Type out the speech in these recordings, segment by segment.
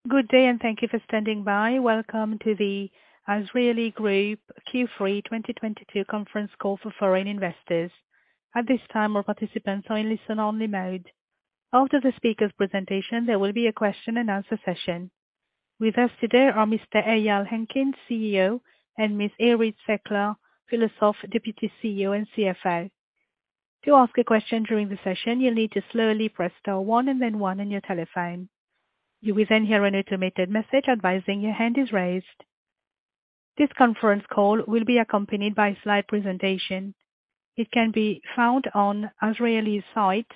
Good day, and thank you for standing by. Welcome to the Azrieli Group Q3 2022 conference call for foreign investors. At this time, all participants are in listen-only mode. After the speaker's presentation, there will be a question and answer session. With us today are Mr. Eyal Henkin, CEO, and Ms. Irit Sekler-Pilosof, Deputy CEO and CFO. To ask a question during the session, you'll need to slowly press star one and then one on your telephone. You will then hear an automated message advising your hand is raised. This conference call will be accompanied by a slide presentation. It can be found on Azrieli's site,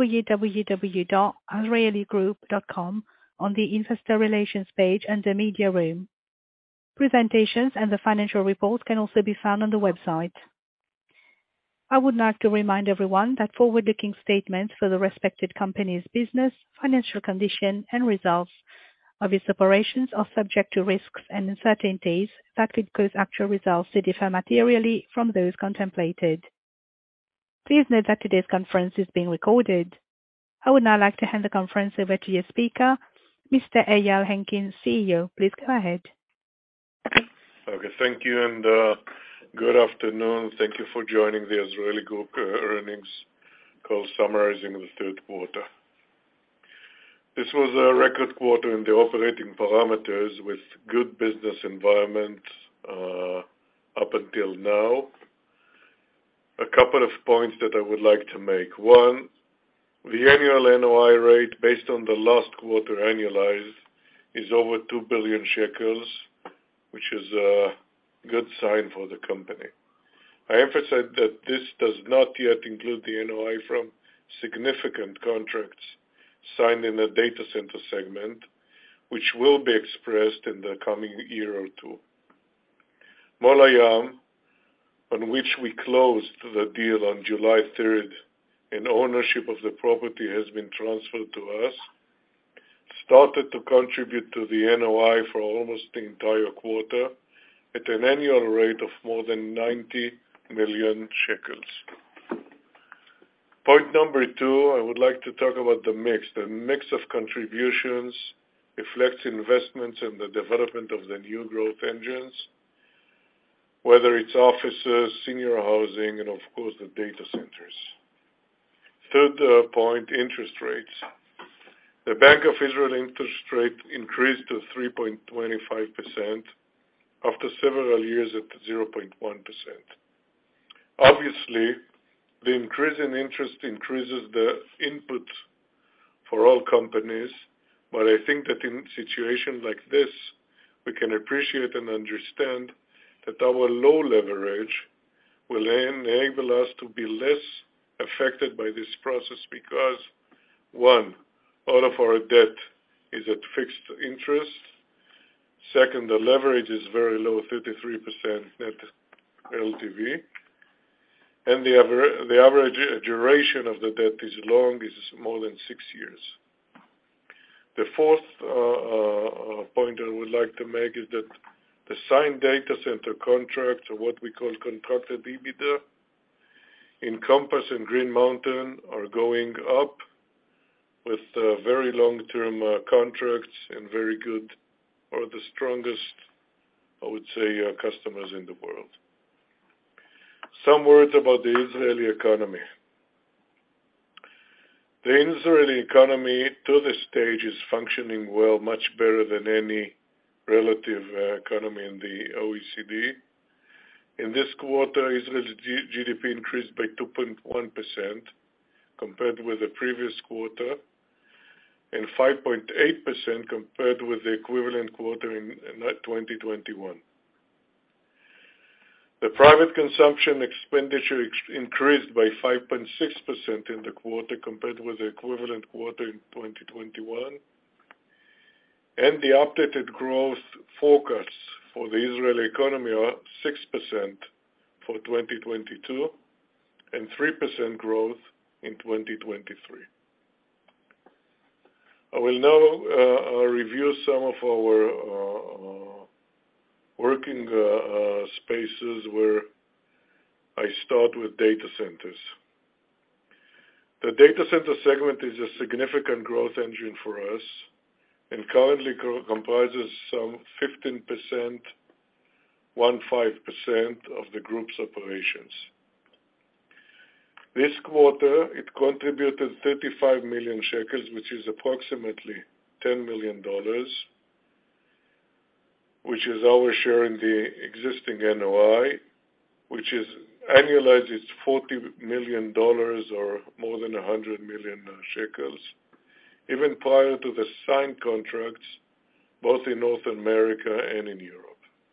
www.azrieligroup.com, on the Investor Relations page under Media Room. Presentations and the financial reports can also be found on the website. I would like to remind everyone that forward-looking statements for the respected company's business, financial condition, and results of its operations are subject to risks and uncertainties that could cause actual results to differ materially from those contemplated. Please note that today's conference is being recorded. I would now like to hand the conference over to your speaker, Mr. Eyal Henkin, CEO. Please go ahead. Okay, thank you, and good afternoon. Thank you for joining the Azrieli Group earnings call summarizing the third quarter. This was a record quarter in the operating parameters with good business environment up until now. A couple of points that I would like to make. One, the annual NOI rate based on the last quarter annualized is over 2 billion shekels, which is a good sign for the company. I emphasize that this does not yet include the NOI from significant contracts signed in the data center segment, which will be expressed in the coming year or two. Mol Hayam, on which we closed the deal on July 3rd, and ownership of the property has been transferred to us, started to contribute to the NOI for almost the entire quarter at an annual rate of more than 90 million shekels. Point number two, I would like to talk about the mix. The mix of contributions reflects investments in the development of the new growth engines, whether it's offices, senior housing, and of course the data centers. Third point, interest rates. The Bank of Israel interest rate increased to 3.25% after several years at 0.1%. Obviously, the increase in interest increases the input for all companies, but I think that in situations like this, we can appreciate and understand that our low leverage will enable us to be less affected by this process because, one, all of our debt is at fixed interest. Second, the leverage is very low, 33% net LTV. And the average duration of the debt is long, is more than 6 years. The fourth point I would like to make is that the signed data center contracts, or what we call contracted EBITDA, in Compass and Green Mountain are going up with very long-term contracts and very good, or the strongest, I would say, customers in the world. Some words about the Israeli economy. The Israeli economy to this stage is functioning well, much better than any relative economy in the OECD. In this quarter, Israel's GDP increased by 2.1% compared with the previous quarter, and 5.8% compared with the equivalent quarter in 2021. The private consumption expenditure increased by 5.6% in the quarter compared with the equivalent quarter in 2021. And the updated growth forecasts for the Israeli economy are 6% for 2022 and 3% growth in 2023. I will now review some of our working spaces where I start with data centers. The data center segment is a significant growth engine for us. and currently comprises some 15% of the group's operations. This quarter, it contributed 35 million shekels, which is approximately $10 million, which is our share in the existing NOI, which is annualized, it's $40 million or more than 100 million shekels, even prior to the signed contracts, both in North America and in Europe.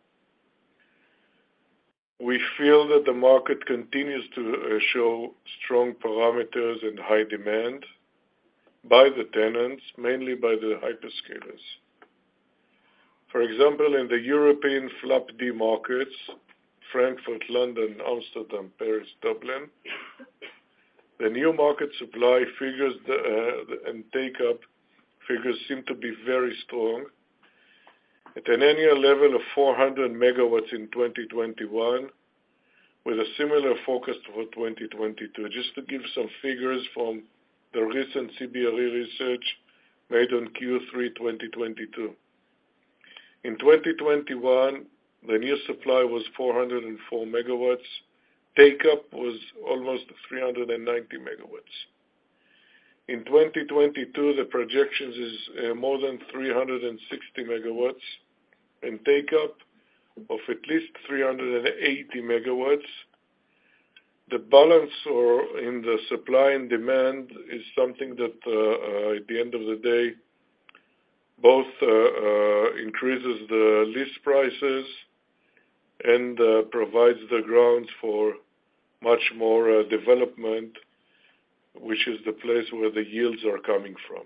We feel that the market continues to show strong parameters and high demand by the tenants, mainly by the hyperscalers. For example, in the European FLAP-D markets, Frankfurt, London, Amsterdam, Paris, Dublin, the new market supply figures and take-up figures seem to be very strong, at an annual level of 400 megawatts in 2021, with a similar forecast for 2022. Just to give some figures from the recent CBRE research made on Q3 2022. In 2021, the new supply was 404 megawatts. Take-up was almost 390 megawatts. In 2022, the projections is more than 360 megawatts, and take-up of at least 380 megawatts. The balance or in the supply and demand is something that at the end of the day both increases the lease prices and provides the grounds for much more development, which is the place where the yields are coming from.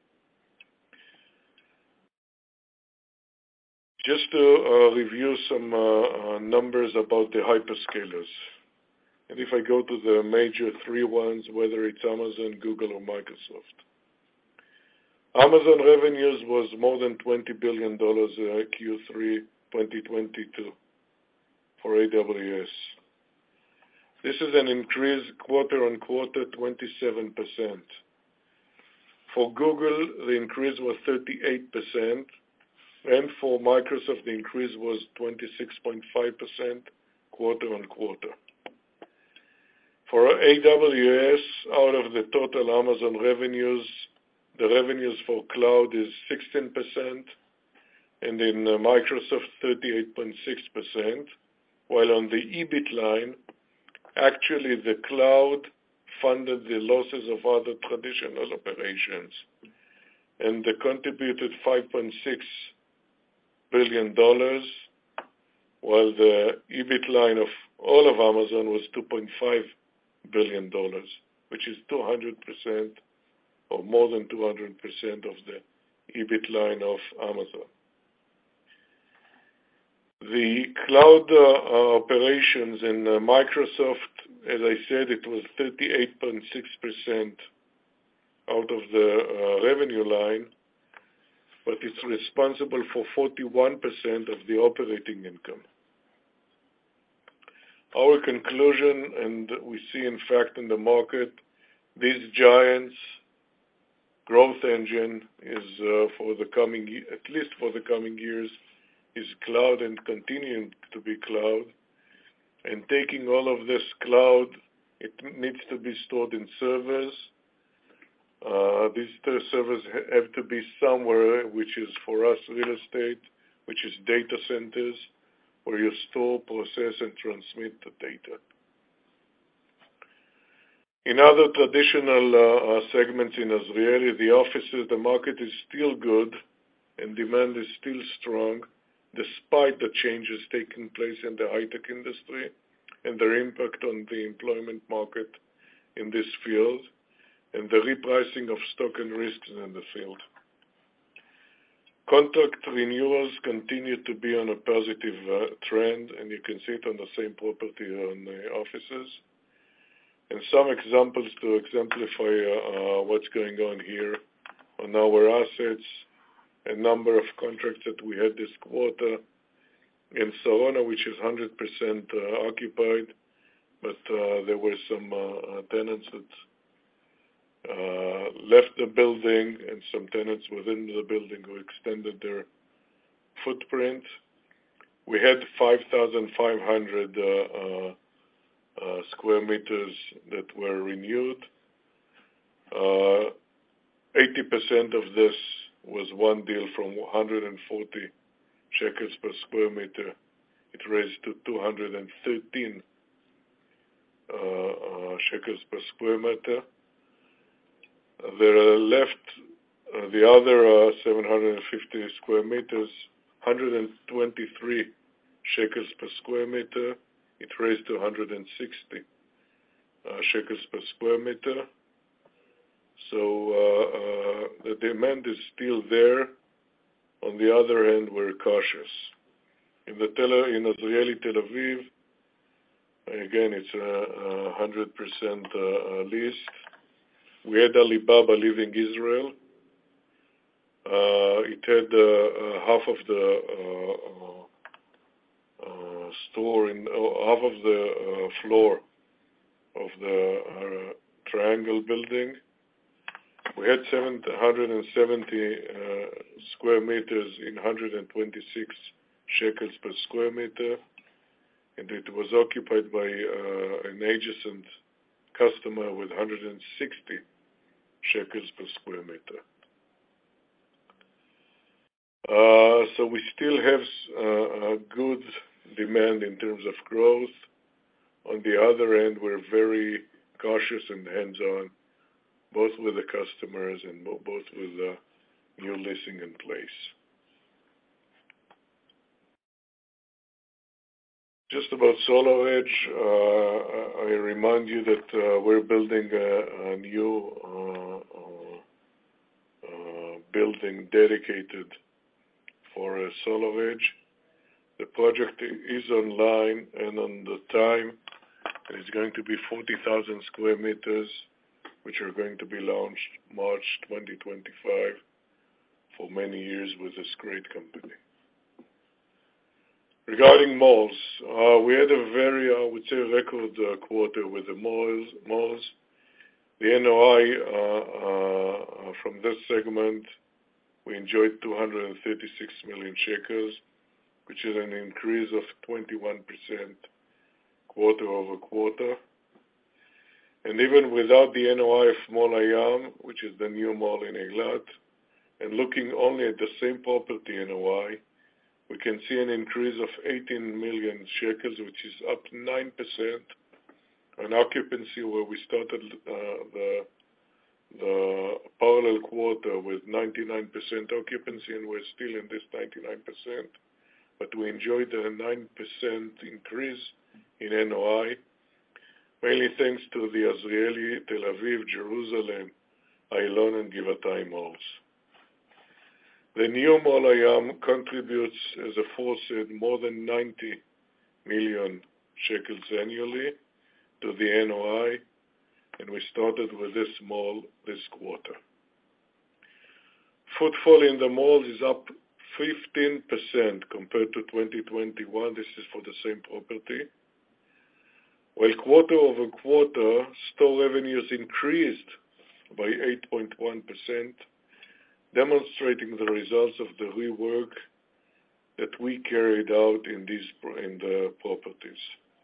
Just to review some numbers about the hyperscalers. And if I go to the major three ones, whether it's Amazon, Google, or Microsoft. Amazon revenues was more than $20 billion Q3 2022 for AWS. This is an increase quarter on quarter, 27%. For Google, the increase was 38%. And for Microsoft, the increase was 26.5% quarter on quarter. For AWS, out of the total Amazon revenues, the revenues for cloud is 16%, and in Microsoft, 38.6%, while on the EBIT line, actually the cloud funded the losses of other traditional operations, and they contributed $5.6 billion, while the EBIT line of all of Amazon was $2.5 billion, which is 200% or more than 200% of the EBIT line of Amazon. The cloud operations in Microsoft, as I said, it was 38.6% out of the revenue line, but it's responsible for 41% of the operating income. Our conclusion, and we see in fact in the market, these giants' growth engine is for the coming, at least for the coming years, is cloud and continuing to be cloud. And taking all of this cloud, it needs to be stored in servers. These servers have to be somewhere, which is for us real estate, which is data centers, where you store, process, and transmit the data. In other traditional segments in Azrieli, the offices, the market is still good and demand is still strong, despite the changes taking place in the high-tech industry and their impact on the employment market in this field, and the repricing of stock and risks in the field. Contract renewals continue to be on a positive trend, and you can see it on the same property on the offices. And some examples to exemplify what's going on here on our assets, a number of contracts that we had this quarter in Sarona, which is 100% occupied, but there were some tenants that left the building, and some tenants within the building who extended their footprint. We had 5,500 square meters that were renewed. 80% of this was one deal from 140 shekels per square meter. It raised to 213 shekels per square meter. There are left the other 750 square meters, 123 shekels per square meter. It raised to 160 shekels per square meter. So the demand is still there. On the other hand, we're cautious. In Azrieli Tel Aviv, again, it's 100% leased. We had Alibaba leaving Israel. It had half of the store in half of the floor of the Triangle building. We had 770 square meters in 126 shekels per square meter, and it was occupied by an adjacent customer with 160 shekels per square meter. So we still have a good demand in terms of growth. On the other end, we're very cautious and hands-on, both with the customers and both with new leasing in place. Just about SolarEdge, I remind you that we're building a new building dedicated for SolarEdge. The project is online and on the time. It's going to be 40,000 square meters, which are going to be launched March 2025 for many years with this great company. Regarding malls, we had a very, I would say, record quarter with the malls. The NOI from this segment, we enjoyed 236 million shekels, which is an increase of 21% quarter over quarter. And even without the NOI of Mall Hayam, which is the new mall in Eilat, and looking only at the same property NOI, we can see an increase of 18 million shekels, which is up 9%, an occupancy where we started the parallel quarter with 99% occupancy, and we're still in this 99%, but we enjoyed a 9% increase in NOI, mainly thanks to the Azrieli, Tel Aviv, Jerusalem, Ayalon, and Givatayim malls. The new Mall Hayam contributes, as aforesaid, more than 90 million shekels annually to the NOI, and we started with this mall this quarter. Footfall in the malls is up 15% compared to 2021. This is for the same property. While quarter over quarter, store revenues increased by 8.1%, demonstrating the results of the rework that we carried out in the properties.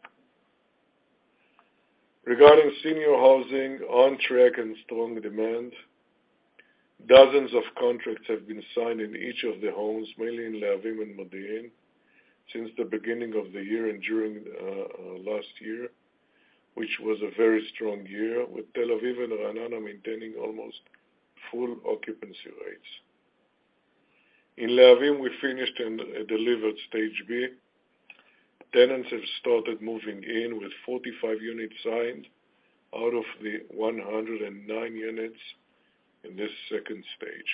Regarding senior housing, on track and strong demand, dozens of contracts have been signed in each of the homes, mainly in Lehavim and Modi'in, since the beginning of the year and during last year, which was a very strong year, with Tel Aviv and Ra'anana maintaining almost full occupancy rates. In Lehavim, we finished and delivered Stage B. Tenants have started moving in with 45 units signed out of the 109 units in this second stage.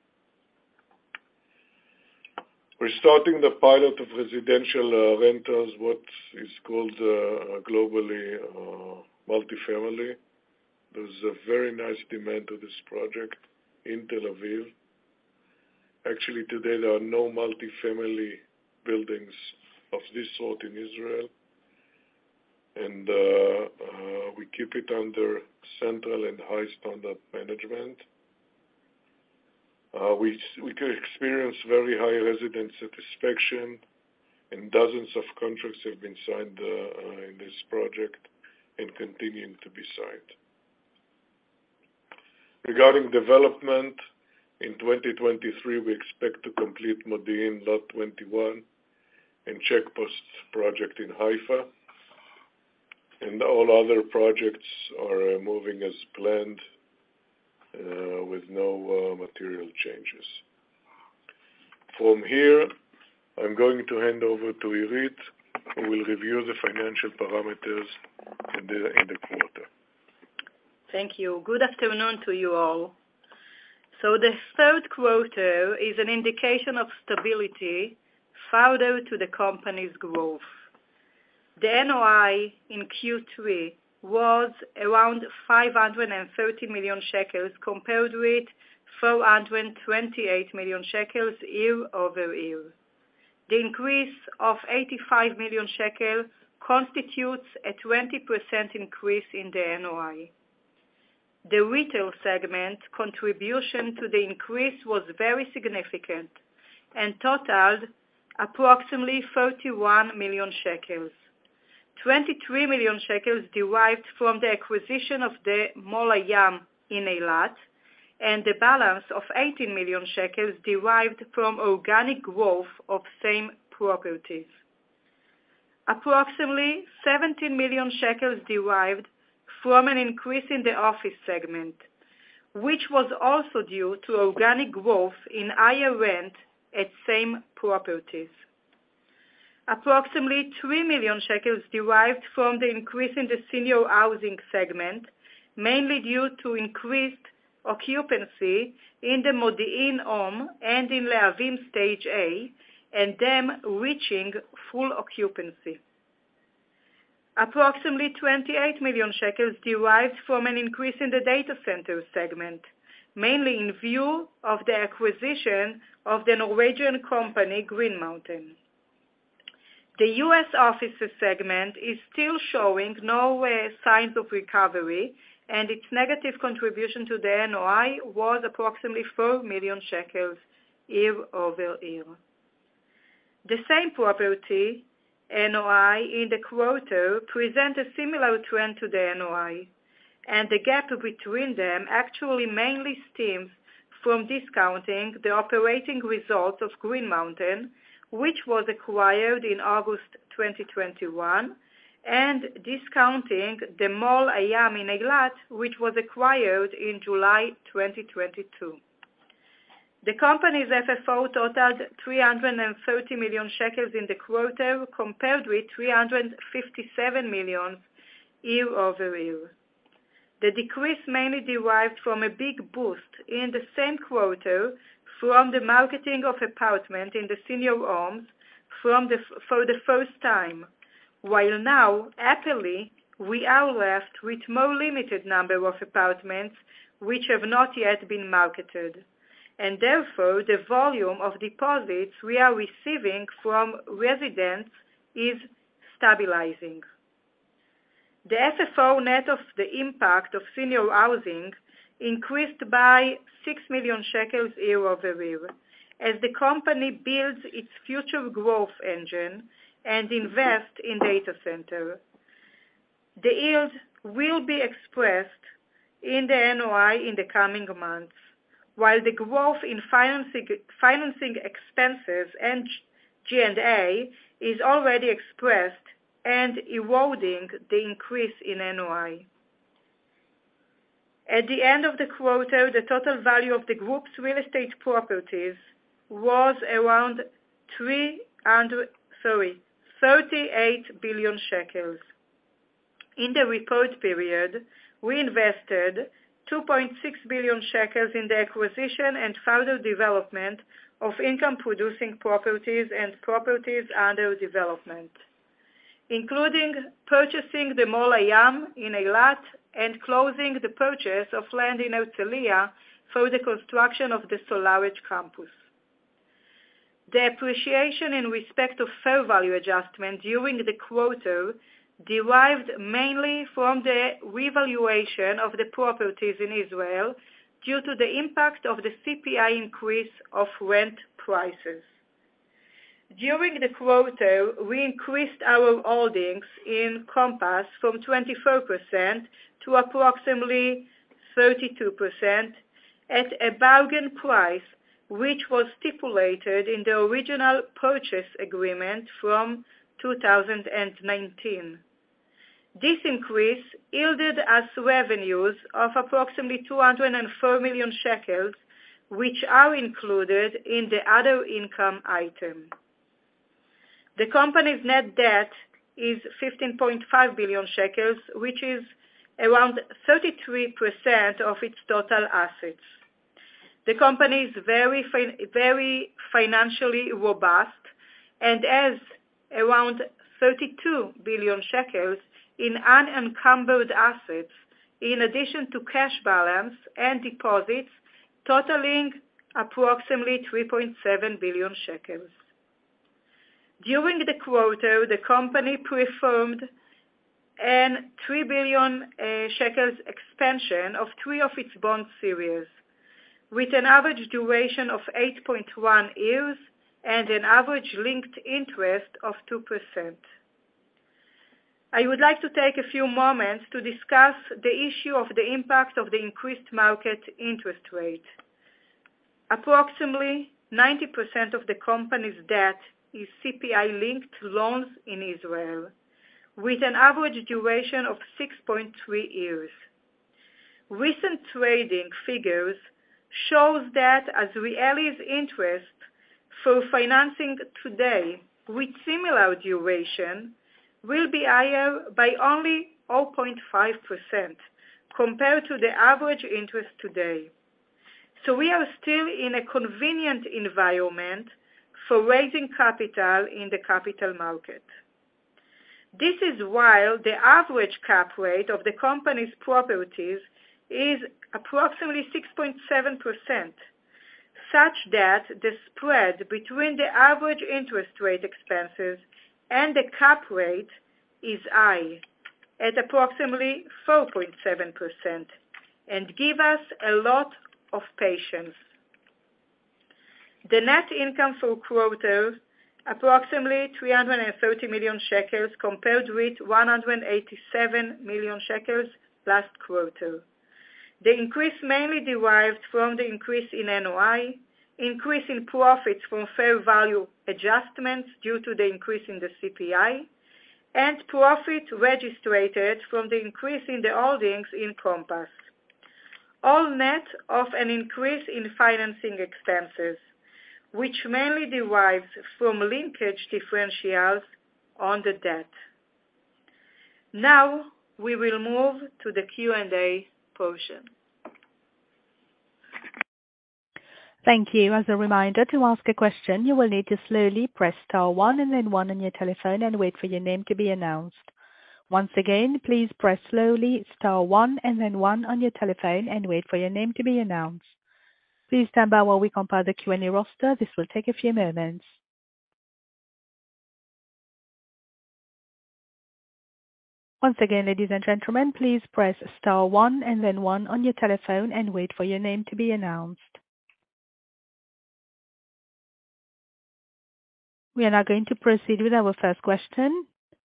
We're starting the pilot of residential rentals, what is called globally multifamily. There's a very nice demand to this project in Tel Aviv. Actually, today there are no multifamily buildings of this sort in Israel. and we keep it under central and high standard management. We can experience very high resident satisfaction, and dozens of contracts have been signed in this project and continuing to be signed. Regarding development, in 2023, we expect to complete Modi'in Lot 21 and Checkpost project in Haifa, and all other projects are moving as planned with no material changes. From here, I'm going to hand over to Irit, who will review the financial parameters in the quarter. Thank you. Good afternoon to you all. So the third quarter is an indication of stability further to the company's growth. The NOI in Q3 was around 530 million shekels compared with 428 million shekels year over year. The increase of 85 million shekel constitutes a 20% increase in the NOI. The retail segment contribution to the increase was very significant and totaled approximately 31 million shekels. 23 million shekels derived from the acquisition of the Mall Hayam in Eilat, and the balance of 18 million shekels derived from organic growth of same properties. Approximately 17 million shekels derived from an increase in the office segment, which was also due to organic growth in higher rent at same properties. Approximately 3 million shekels derived from the increase in the senior housing segment, mainly due to increased occupancy in the Modi'in Home and in Lehavim Stage A, and them reaching full occupancy. Approximately 28 million shekels derived from an increase in the data center segment, mainly in view of the acquisition of the Norwegian company Green Mountain. The U.S. offices segment is still showing no signs of recovery, and its negative contribution to the NOI was approximately 4 million shekels year over year. The same property NOI in the quarter present a similar trend to the NOI, and the gap between them actually mainly stems from discounting the operating results of Green Mountain, which was acquired in August 2021, and discounting the Mall Hayam in Eilat, which was acquired in July 2022. The company's FFO totaled 330 million shekels in the quarter, compared with 357 million year over year. The decrease mainly derived from a big boost in the same quarter from the marketing of apartment in the senior homes for the first time, while now, happily, we are left with more limited number of apartments which have not yet been marketed, and therefore the volume of deposits we are receiving from residents is stabilizing. The FFO net of the impact of senior housing increased by 6 million shekels year over year, as the company builds its future growth engine and invests in data center. The yield will be expressed in the NOI in the coming months, while the growth in financing expenses and G&A is already expressed and eroding the increase in NOI. At the end of the quarter, the total value of the group's real estate properties was around 38 billion shekels. In the report period, we invested 2.6 billion shekels in the acquisition and further development of income-producing properties and properties under development, including purchasing the Mall Hayam in Eilat and closing the purchase of land in Herzliya for the construction of the SolarEdge campus. The appreciation in respect of fair value adjustment during the quarter derived mainly from the revaluation of the properties in Israel due to the impact of the CPI increase of rent prices. During the quarter, we increased our holdings in Compass from 24% to approximately 32% at a bargain price, which was stipulated in the original purchase agreement from 2019. This increase yielded us revenues of approximately 204 million shekels, which are included in the other income item. The company's net debt is 15.5 billion shekels, which is around 33% of its total assets. The company is very financially robust and has around 32 billion shekels in unencumbered assets, in addition to cash balance and deposits totaling approximately 3.7 billion shekels. During the quarter, the company performed an 3 billion shekels expansion of three of its bond series, with an average duration of 8.1 years and an average linked interest of 2%. I would like to take a few moments to discuss the issue of the impact of the increased market interest rate. Approximately 90% of the company's debt is CPI-linked loans in Israel, with an average duration of 6.3 years. Recent trading figures shows that Azrieli's interest for financing today with similar duration will be higher by only 0.5% compared to the average interest today. So we are still in a convenient environment for raising capital in the capital market. This is while the average cap rate of the company's properties is approximately 6.7%, such that the spread between the average interest rate expenses and the cap rate is high, at approximately 4.7%, and give us a lot of patience. The net income for quarter, approximately 330 million shekels compared with 187 million shekels last quarter. The increase mainly derived from the increase in NOI, increase in profits from fair value adjustments due to the increase in the CPI, and profit registered from the increase in the holdings in Compass. All net of an increase in financing expenses, which mainly derives from linkage differentials on the debt. Now we will move to the Q&A portion. Thank you. As a reminder, to ask a question, you will need to slowly press star 1 and then 1 on your telephone and wait for your name to be announced. Once again, please press slowly star 1 and then 1 on your telephone and wait for your name to be announced. Please stand by while we compile the Q&A roster. This will take a few moments. Once again, ladies and gentlemen, please press star 1 and then 1 on your telephone and wait for your name to be announced. We are now going to proceed with our first question.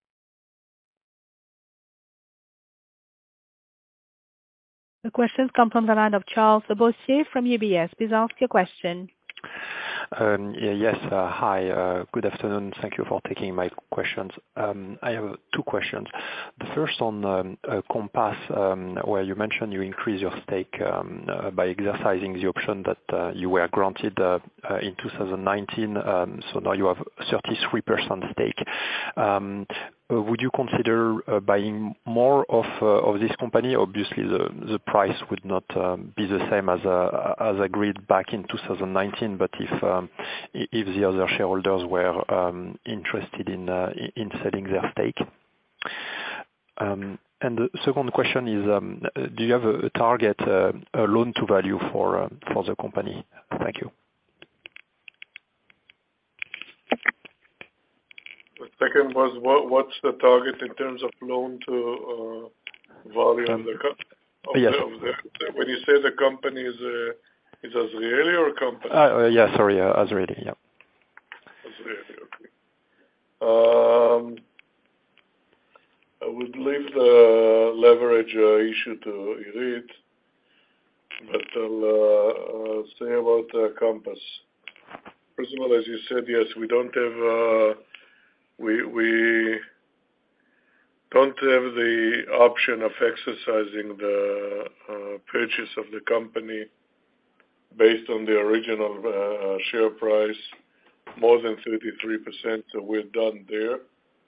The questions come from the line of Charles Boissier from UBS. Please ask your question. Yes. Hi. Good afternoon. Thank you for taking my questions. I have two questions. The first on Compass, where you mentioned you increase your stake by exercising the option that you were granted in 2019. So now you have 33% stake. Would you consider buying more of this company? Obviously, the price would not be the same as agreed back in 2019. But if the other shareholders were interested in selling their stake. And the second question is, do you have a target loan to value for the company? Thank you. second was what's the target in terms of loan to value of the Yes. When you say the company is Azrieli or company? Yeah, sorry, Azrieli, yeah. Azrieli, okay. I would leave the leverage issue to Irit, but I'll say about Compass. First of all, as you said, yes, we don't have we don't have the option of exercising the purchase of the company based on the original share price, more than 33%, so we're done there.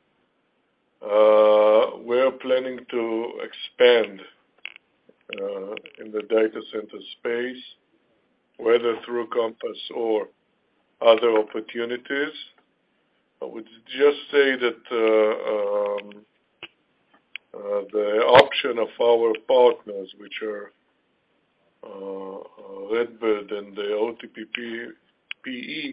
We're planning to expand in the data center space, whether through Compass or other opportunities. I would just say that the option of our partners, which are Redbird and the OTP PE,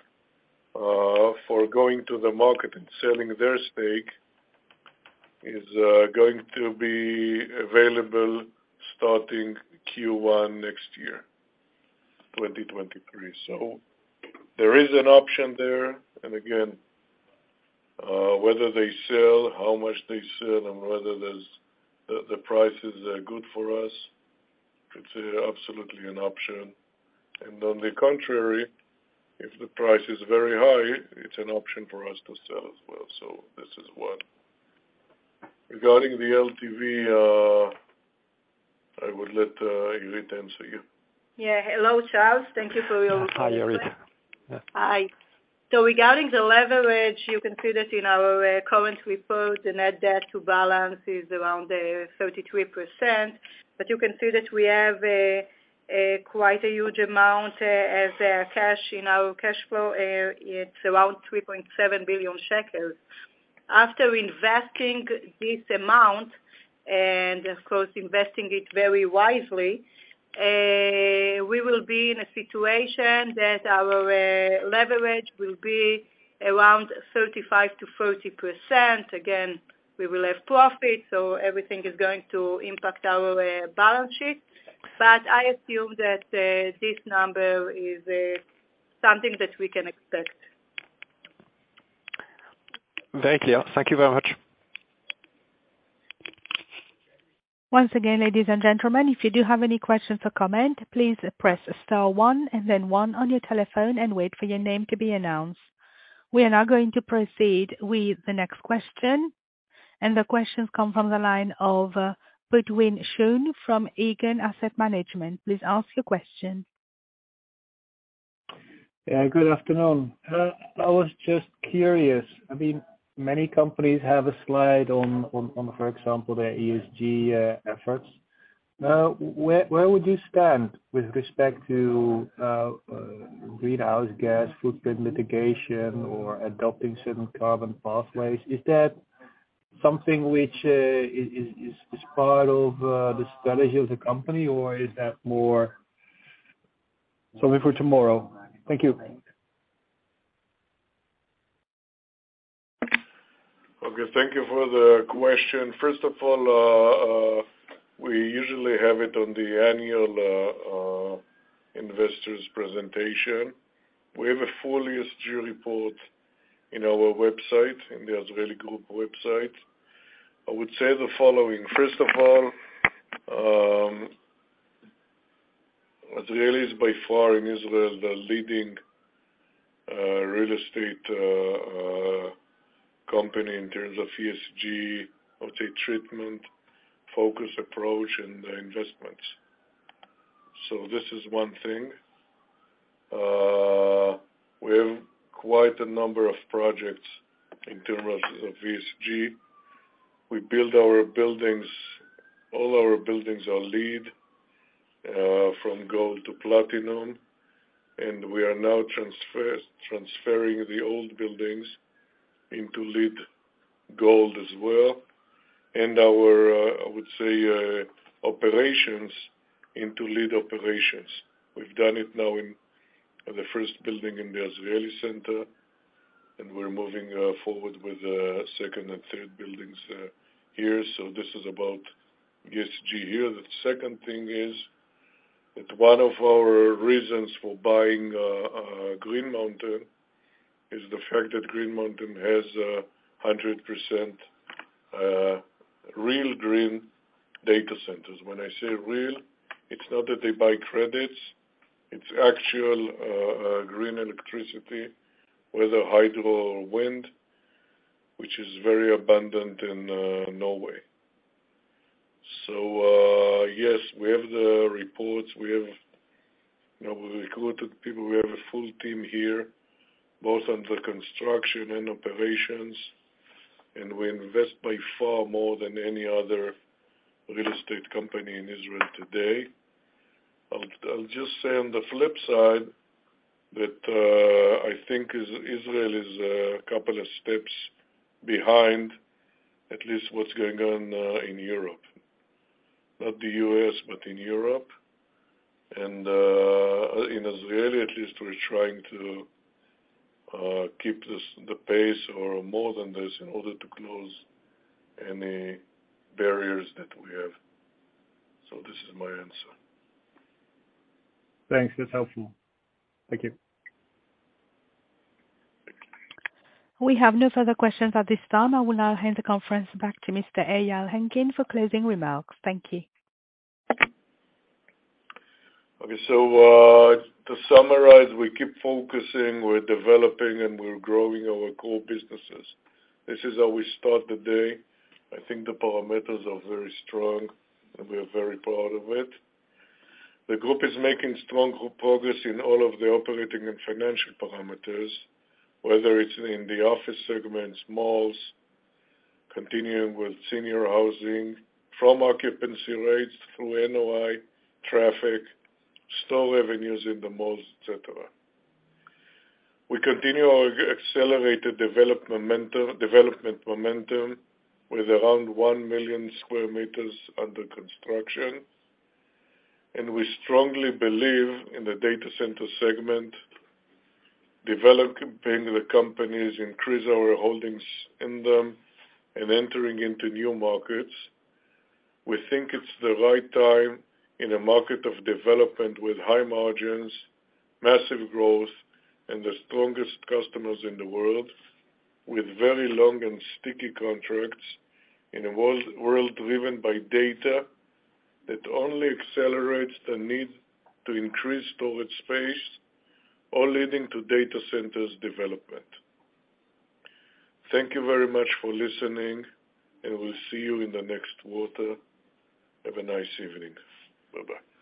for going to the market and selling their stake, is going to be available starting Q1 next year, 2023. So there is an option there, and again, whether they sell, how much they sell, and whether the price is good for us, it's absolutely an option. And on the contrary, if the price is very high, it's an option for us to sell as well. So this is one. Regarding the LTV, I would let Irit answer you. Yeah. Hello, Charles. Thank you for your Hi, Irit. Yeah. Hi. So regarding the leverage, you can see that in our current report, the net debt to balance is around 33%. But you can see that we have quite a huge amount as cash in our cash flow. It's around 3.7 billion shekels. After investing this amount, and of course investing it very wisely, we will be in a situation that our leverage will be around 35 to 40%. Again, we will have profit, so everything is going to impact our balance sheet. But I assume that this number is something that we can expect. Very clear. Thank you very much. Once again, ladies and gentlemen, if you do have any questions or comment, please press star 1 and then 1 on your telephone and wait for your name to be announced. We are now going to proceed with the next question. And the questions come from the line of Budwin Shun from Egan Asset Management. Please ask your question. Yeah, good afternoon. I was just curious. I mean, many companies have a slide on for example, their ESG efforts. Where would you stand with respect to greenhouse gas footprint mitigation or adopting certain carbon pathways? Is that something which is part of the strategy of the company, or is that more something for tomorrow? Thank you. Okay, thank you for the question. First of all, we usually have it on the annual investors presentation. We have a full ESG report in our website, in the Azrieli Group website. I would say the following. First of all, Azrieli is by far in Israel the leading real estate company in terms of ESG, I would say treatment, focus, approach, and investments. So this is one thing. We have quite a number of projects in terms of ESG. We build our buildings, all our buildings are LEED, from gold to platinum, and we are now transferring the old buildings into LEED gold as well, and our, I would say, operations into LEED operations. We've done it now in the first building in the Azrieli Center, and we're moving forward with second and third buildings here. So this is about ESG here. The second thing is that one of our reasons for buying Green Mountain is the fact that Green Mountain has 100% real green data centers. When I say real, it's not that they buy credits, it's actual green electricity, whether hydro or wind, which is very abundant in Norway. So yes, we have the reports, we have, we recruited people, we have a full team here, both on the construction and operations, and we invest by far more than any other real estate company in Israel today. I'll just say on the flip side that I think Israel is a couple of steps behind at least what's going on in Europe. Not the US, but in Europe. And in Israel, at least, we're trying to keep the pace or more than this in order to close any barriers that we have. So this is my answer. Thanks, that's helpful. Thank you. We have no further questions at this time. I will now hand the conference back to Mr. Eyal Henkin for closing remarks. Thank you. Okay, so to summarize, we keep focusing, we're developing, and we're growing our core businesses. This is how we start the day. I think the parameters are very strong, and we're very proud of it. The group is making strong progress in all of the operating and financial parameters, whether it's in the office segments, malls, continuing with senior housing, from occupancy rates through NOI, traffic, store revenues in the malls, etc. We continue our accelerated development momentum with around 1 million square meters under construction. And we strongly believe in the data center segment, developing the companies, increase our holdings in them, and entering into new markets. We think it's the right time in a market of development with high margins, massive growth, and the strongest customers in the world, with very long and sticky contracts in a world driven by data that only accelerates the need to increase storage space, all leading to data centers development. Thank you very much for listening, and we'll see you in the next quarter. Have a nice evening. Bye-bye.